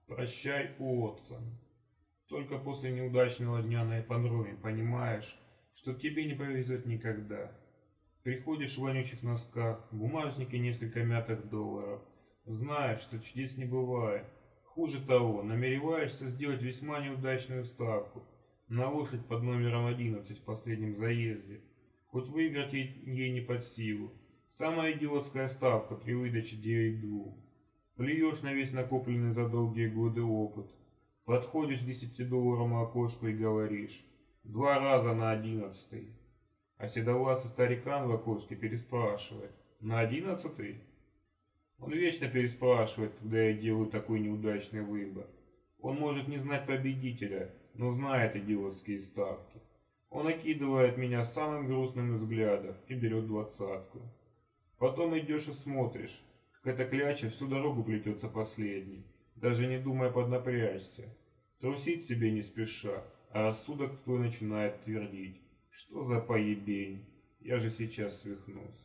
Прощай, Уотсон. Только после неудачного дня на ипподроме понимаешь, что тебе не повезет никогда. Приходишь в вонючих носках, в бумажнике несколько мятых долларов. Знаешь, что чудес не бывает. Хуже того, намереваешься сделать весьма неудачную ставку на лошадь под номером 11 в последнем заезде. Хоть выиграть ей не под силу. Самая идиотская ставка при выдаче 9-2. Плюешь на весь накопленный за долгие годы опыт. Подходишь к 10-долларовому окошку и говоришь: 2 раза на 11-й. А седовласый старикан в окошке переспрашивает: на 11-й? Он вечно переспрашивает, когда я делаю такой неудачный выбор. Он может не знать победителя, но знает идиотские ставки. Он окидывает меня самым грустным взглядом и берет 20-ку. Потом идешь и смотришь, как эта кляча всю дорогу плетется последней, даже не думая поднапрячься. Трусить себе не спеша, а рассудок твой начинает твердить: что за поебень, я же сейчас свихнусь.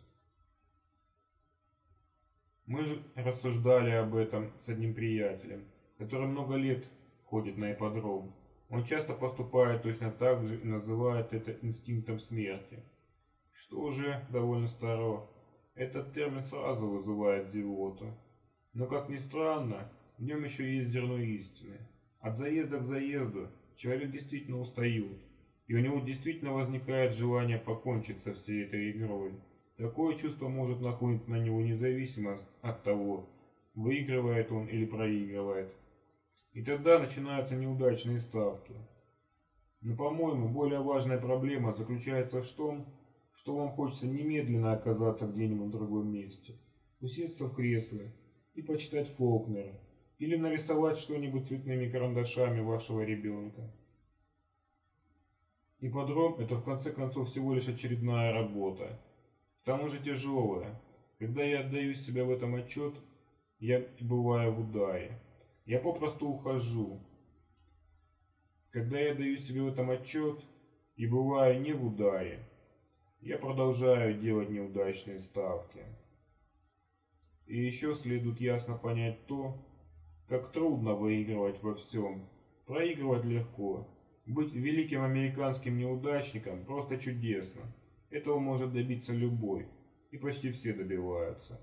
Мы же рассуждали об этом с одним приятелем, который много лет ходит на ипподром. Он часто поступает точно так же и называет это инстинктом смерти. Что уже довольно старо. Этот термин сразу вызывает зевоту. Но, как ни странно, в нем еще есть зерно истины. От заезда к заезду человек действительно устает, и у него действительно возникает желание покончить со всей этой игрой. Такое чувство может нахлынуть на него независимо от того, выигрывает он или проигрывает. И тогда начинаются неудачные ставки. Но, по-моему, более важная проблема заключается в том, что вам хочется немедленно оказаться где-нибудь в другом месте, усесться в кресло и почитать Фолкнера, или нарисовать что-нибудь цветными карандашами вашего ребенка. Ипподром — это в конце концов всего лишь очередная работа, к тому же тяжелая. Когда я отдаю себе в этом отчет, я бываю в ударе. Я попросту ухожу. Когда я даю себе в этом отчет и бываю не в ударе, я продолжаю делать неудачные ставки. И еще следует ясно понять то, как трудно выигрывать во всем. Проигрывать легко. Быть великим американским неудачником просто чудесно. Этого может добиться любой, и почти все добиваются.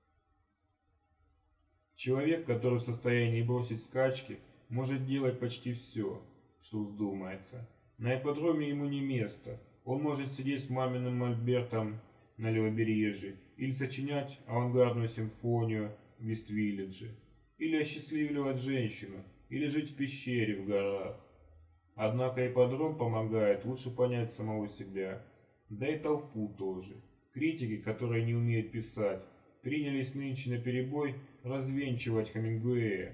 Человек, который в состоянии бросить скачки, может делать почти все, что вздумается. На ипподроме ему не место. Он может сидеть с маминым мольбертом на левобережье, или сочинять авангардную симфонию в Вист-Виллидже, или осчастливливать женщину, или жить в пещере в горах. Однако ипподром помогает лучше понять самого себя, да и толпу тоже. Критики, которые не умеют писать, принялись нынче наперебой развенчивать Хемингуэя.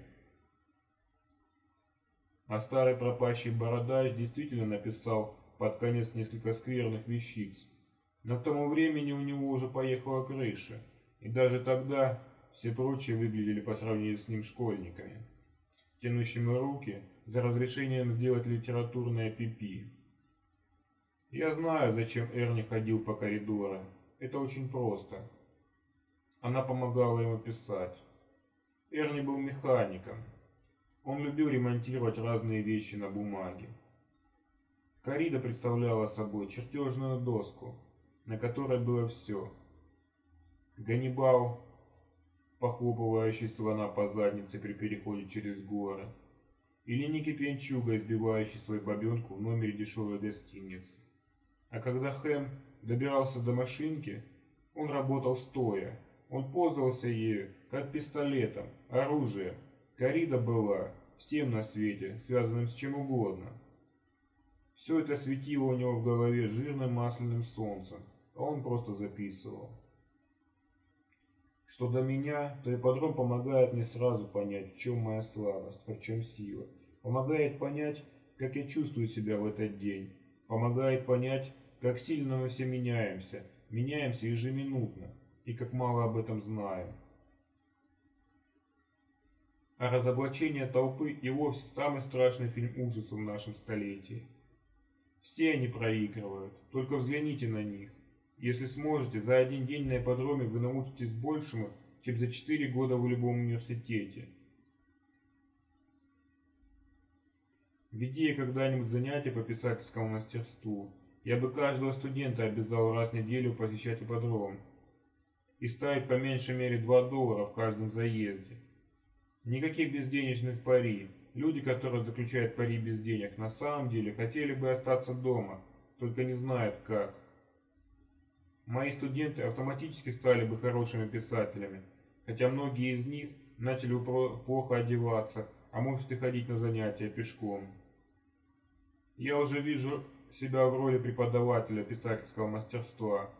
А старый пропащий бородач действительно написал под конец несколько скверных вещиц. Но к тому времени у него уже поехала крыша, и даже тогда все прочие выглядели по сравнению с ним школьниками, тянущими руки за разрешением сделать литературное пипи. Я знаю, зачем Эрни ходил по коридорам. Это очень просто. Она помогала ему писать. Эрни был механиком. Он любил ремонтировать разные вещи на бумаге. Корида представляла собой чертежную доску, на которой было все. Ганнибал, похлопывающий слона по заднице при переходе через горы, или Ники Пьянчуга, избивающий свою бабенку в номере дешевой гостиницы. А когда Хэм добирался до машинки, он работал стоя. Он пользовался ею, как пистолетом, оружием. Корида была всем на свете, связанным с чем угодно. Все это светило у него в голове жирным масляным солнцем, а он просто записывал. Что до меня, то ипподром помогает мне сразу понять, в чем моя слабость, а в чем сила. Помогает понять, как я чувствую себя в этот день. Помогает понять, как сильно мы все меняемся ежеминутно, и как мало об этом знаем. А разоблачение толпы и вовсе самый страшный фильм ужасов в нашем столетии. Все они проигрывают, только взгляните на них. Если сможете, за один день на ипподроме вы научитесь большему, чем за 4 года в любом университете. Веди я когда-нибудь занятия по писательскому мастерству, я бы каждого студента обязал раз в неделю посещать ипподром и ставить по меньшей мере $2 в каждом заезде. Никаких безденежных пари. Люди, которые заключают пари без денег, на самом деле хотели бы остаться дома, только не знают как. Мои студенты автоматически стали бы хорошими писателями, хотя многие из них начали бы плохо одеваться, а может и ходить на занятия пешком. Я уже вижу себя в роли преподавателя писательского мастерства.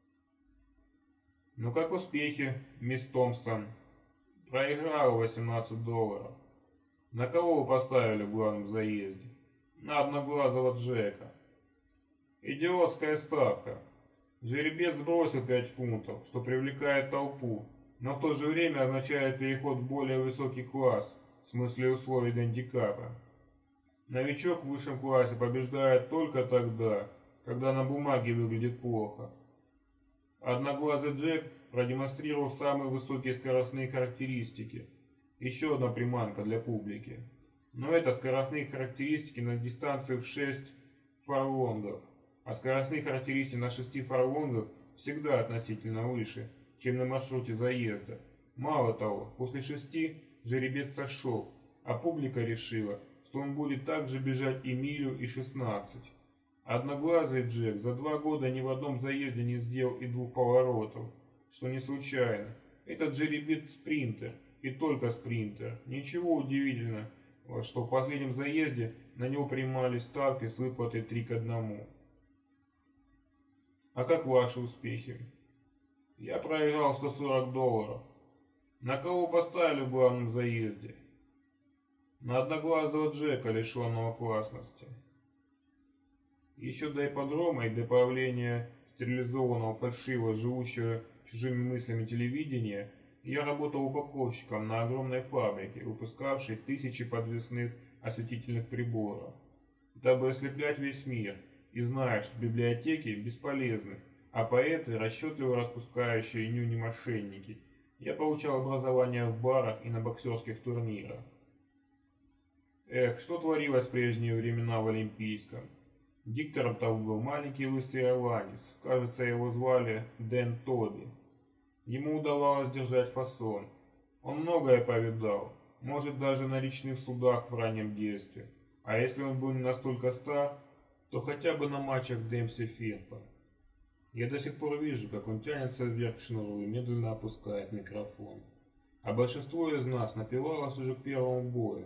Ну как успехи, мисс Томпсон? Проиграла $18. На кого вы поставили в главном заезде? На одноглазого Джека. Идиотская ставка. Жеребец сбросил 5 фунтов, что привлекает толпу, но в то же время означает переход в более высокий класс, в смысле условий гандикапа. Новичок в высшем классе побеждает только тогда, когда на бумаге выглядит плохо. Одноглазый Джек продемонстрировал самые высокие скоростные характеристики. Еще одна приманка для публики. Но это скоростные характеристики на дистанции в 6 фарлонгов. А скоростные характеристики на 6 фарлонгах всегда относительно выше, чем на маршруте заезда. Мало того, после 6 жеребец сошел, а публика решила, что он будет также бежать и милю, и 16. Одноглазый Джек за 2 года ни в одном заезде не сделал и 2 поворотов, что не случайно. Этот жеребец спринтер, и только спринтер. Ничего удивительного, что в последнем заезде на него принимались ставки с выплатой 3-1. А как ваши успехи? Я проиграл $140. На кого поставили в главном заезде? На одноглазого Джека, лишенного классности. Еще до ипподрома и до появления стерилизованного, фальшивого, живущего чужими мыслями телевидения, я работал упаковщиком на огромной фабрике, выпускавшей тысячи подвесных осветительных приборов, дабы ослеплять весь мир, и зная, что библиотеки бесполезны, а поэты расчетливо распускающие нюни-мошенники, я получал образование в барах и на боксерских турнирах. Эх, что творилось в прежние времена в Олимпийском. Диктором там был маленький лысый ирландец, кажется, его звали Дэн Тоби. Ему удавалось держать фасон. Он многое повидал, может даже на речных судах в раннем детстве. А если он был не настолько стар, то хотя бы на матчах Демпси Фирпа. Я до сих пор вижу, как он тянется вверх к шнуру и медленно опускает микрофон. А большинство из нас напивалось уже к первому бою.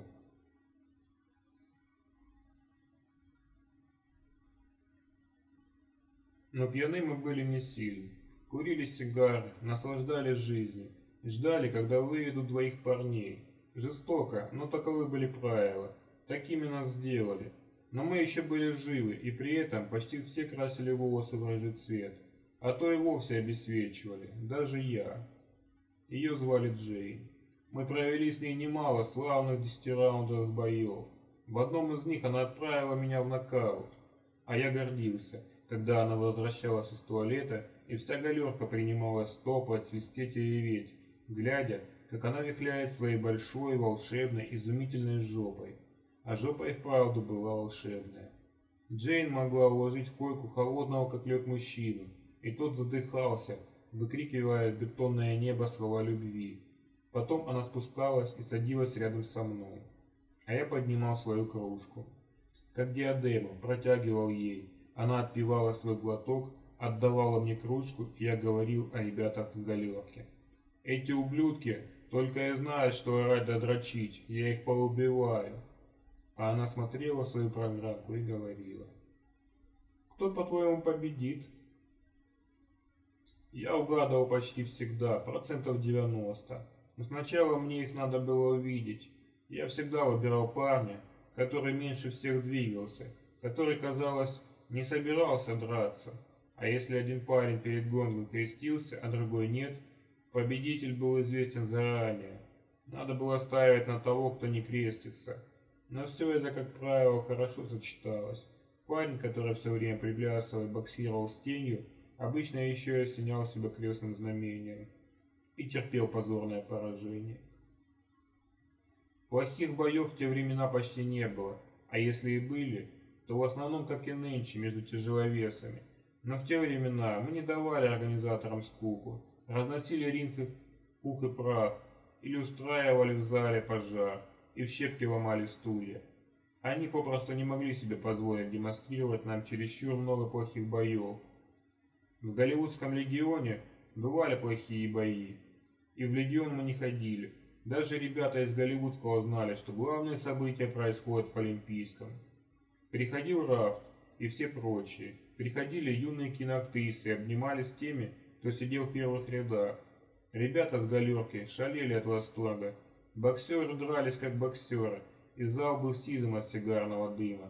Но пьяны мы были не сильно. Курили сигары, наслаждались жизнью, ждали, когда выведут 2 парней. Жестоко, но таковы были правила. Такими нас сделали. Но мы еще были живы, и при этом почти все красили волосы в рыжий цвет. А то и вовсе обесцвечивали, даже я. Ее звали Джейн. Мы провели с ней немало славных 10-раундовых боев. В одном из них она отправила меня в нокаут, а я гордился, когда она возвращалась из туалета, и вся галерка принималась топать, свистеть и реветь, глядя, как она вихляет своей большой, волшебной, изумительной жопой. А жопа и вправду была волшебная. Джейн могла уложить в койку холодного, как лед, мужчину, и тот задыхался, выкрикивая в бетонное небо слова любви. Потом она спускалась и садилась рядом со мной, а я поднимал свою кружку. Как диадему протягивал ей. Она отпивала свой глоток, отдавала мне кружку, и я говорил о ребятах с галерки. Эти ублюдки только и знают, что орать да дрочить, я их поубиваю. А она смотрела свою программку и говорила: кто, по-твоему, победит? Я угадывал почти всегда, 90%. Но сначала мне их надо было увидеть. Я всегда выбирал парня, который меньше всех двигался, который, казалось, не собирался драться. А если один парень перед гонгом крестился, а другой нет, победитель был известен заранее. Надо было ставить на того, кто не крестится. Но все это, как правило, хорошо сочеталось. Парень, который все время приплясывал и боксировал с тенью, обычно еще и осенял себя крестным знамением и терпел позорное поражение. Плохих боев в те времена почти не было, А если и были, то в основном, как и нынче, между тяжеловесами. Но в те времена мы не давали организаторам скуку, разносили ринг в пух и прах, или устраивали в зале пожар, и в щепки ломали стулья. Они попросту не могли себе позволить демонстрировать нам чересчур много плохих боев. В Голливудском легионе бывали плохие бои, и в легион мы не ходили. Даже ребята из Голливудского знали, что главные события происходят в Олимпийском. Приходил Рафт и все прочие. Приходили юные киноактрисы и обнимались с теми, кто сидел в первых рядах. Ребята с галерки шалели от восторга. Боксеры дрались как боксеры, и зал был сизым от сигарного дыма.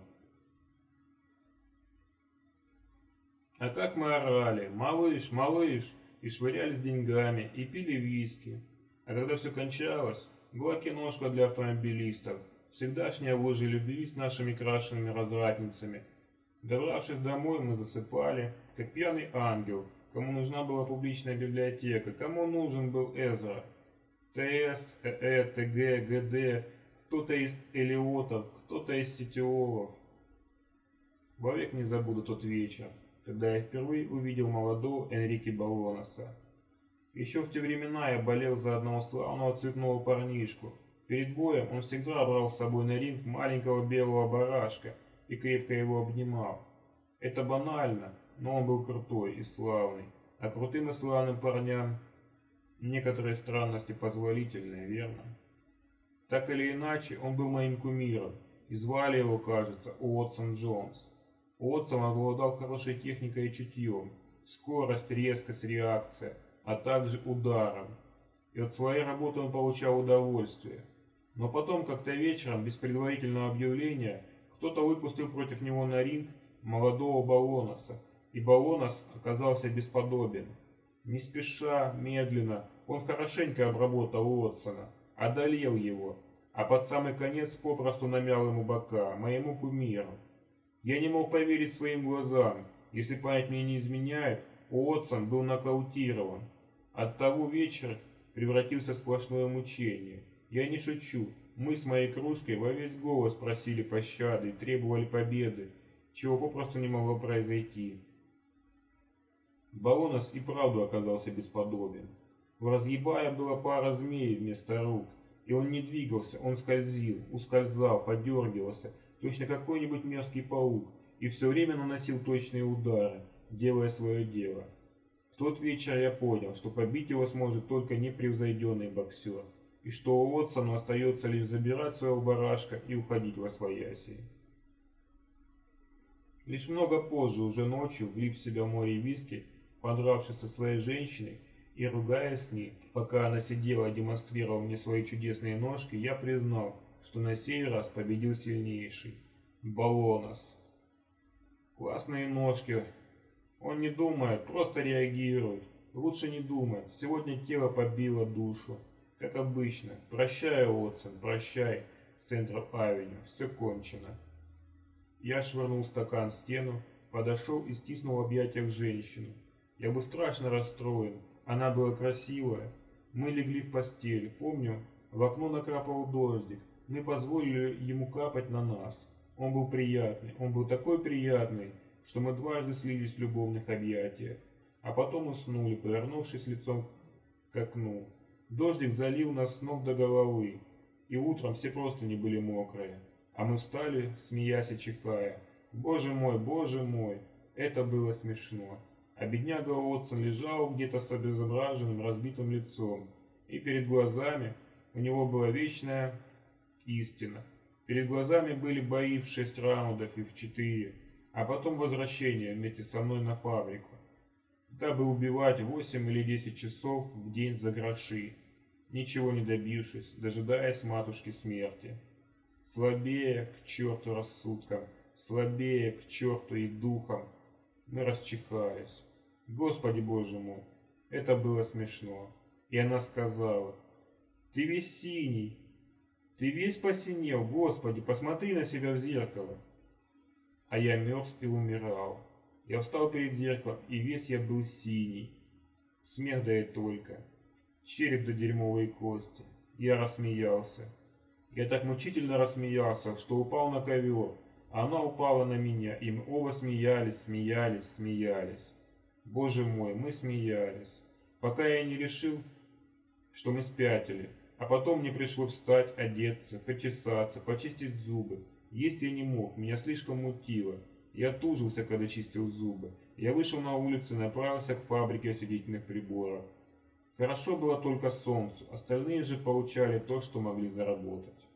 А как мы орали: «Малыш, малыш!» и швырялись деньгами, и пили виски. А когда все кончалось, была киношка для автомобилистов, всегдашняя лужа любви с нашими крашенными развратницами. Добравшись домой, мы засыпали, как пьяный ангел, кому нужна была публичная библиотека, кому нужен был Эзра. ТС, ЭЭ, ТГ, ГД, кто-то из Элиотов, кто-то из Сетиолов. Вовек не забуду тот вечер, когда я впервые увидел молодого Энрике Болоноса. Еще в те времена я болел за одного славного цветного парнишку. Перед боем он всегда брал с собой на ринг маленького белого барашка и крепко его обнимал. Это банально, но он был крутой и славный, а крутым и славным парням некоторые странности позволительны, верно? Так или иначе, он был моим кумиром, и звали его, кажется, Уотсон Джонс. Уотсон обладал хорошей техникой и чутьем, скорость, резкость, реакция, а также ударом. И от своей работы он получал удовольствие. Но потом, как-то вечером, без предварительного объявления, кто-то выпустил против него на ринг молодого Болоноса, и Болонос оказался бесподобен. Не спеша, медленно, он хорошенько обработал Уотсона, одолел его, а под самый конец попросту намял ему бока, моему кумиру. Я не мог поверить своим глазам. Если память мне не изменяет, Уотсон был нокаутирован. От того вечера превратился в сплошное мучение. Я не шучу, мы с моей кружкой во весь голос просили пощады и требовали победы, чего попросту не могло произойти. Болонос и правду оказался бесподобен. В разъебая была пара змей вместо рук, и он не двигался, он скользил, ускользал, подергивался, точно какой-нибудь мерзкий паук, и все время наносил точные удары, делая свое дело. В тот вечер я понял, что побить его сможет только непревзойденный боксер, и что Уотсону остается лишь забирать своего барашка и уходить во свояси. Лишь много позже, уже ночью, влив в себя море виски, подравшись со своей женщиной и ругаясь с ней, пока она сидела и демонстрировала мне свои чудесные ножки, я признал, что на сей раз победил сильнейший — Болонос. Классные ножки. Он не думает, просто реагирует. Лучше не думать. Сегодня тело побило душу. Как обычно. Прощай, Уотсон, прощай, Централ Авеню. Все кончено. Я швырнул стакан в стену, подошел и стиснул в объятиях женщину. Я был страшно расстроен. Она была красивая. Мы легли в постель. Помню, в окно накрапал дождик. Мы позволили ему капать на нас. Он был приятный. Он был такой приятный, что мы дважды слились в любовных объятиях. А потом уснули, повернувшись лицом к окну. Дождик залил нас с ног до головы. И утром все простыни были мокрые. А мы встали, смеясь и чихая. Боже мой, это было смешно. А бедняга Уотсон лежал где-то с обезображенным, разбитым лицом. И перед глазами у него была вечная истина. Перед глазами были бои в 6 раундов и в 4, а потом возвращение вместе со мной на фабрику, дабы убивать 8 или 10 часов в день за гроши, ничего не добившись, дожидаясь матушки смерти. Слабее к черту рассудком, слабее к черту и духом, мы расчихались. Господи Боже мой, это было смешно. И она сказала: «Ты весь синий, ты весь посинел, Господи, посмотри на себя в зеркало». А я мерз и умирал. Я встал перед зеркалом, и весь я был синий. Смех да и только. Череп да дерьмовые кости. Я рассмеялся. Я так мучительно рассмеялся, что упал на ковер. Она упала на меня, и мы оба смеялись, смеялись, смеялись. Боже мой, мы смеялись, пока я не решил, что мы спятили. А потом мне пришлось встать, одеться, почесаться, почистить зубы. Есть я не мог, меня слишком мутило. Я тужился, когда чистил зубы. Я вышел на улицу и направился к фабрике осветительных приборов. Хорошо было только солнцу, остальные же получали то, что могли заработать.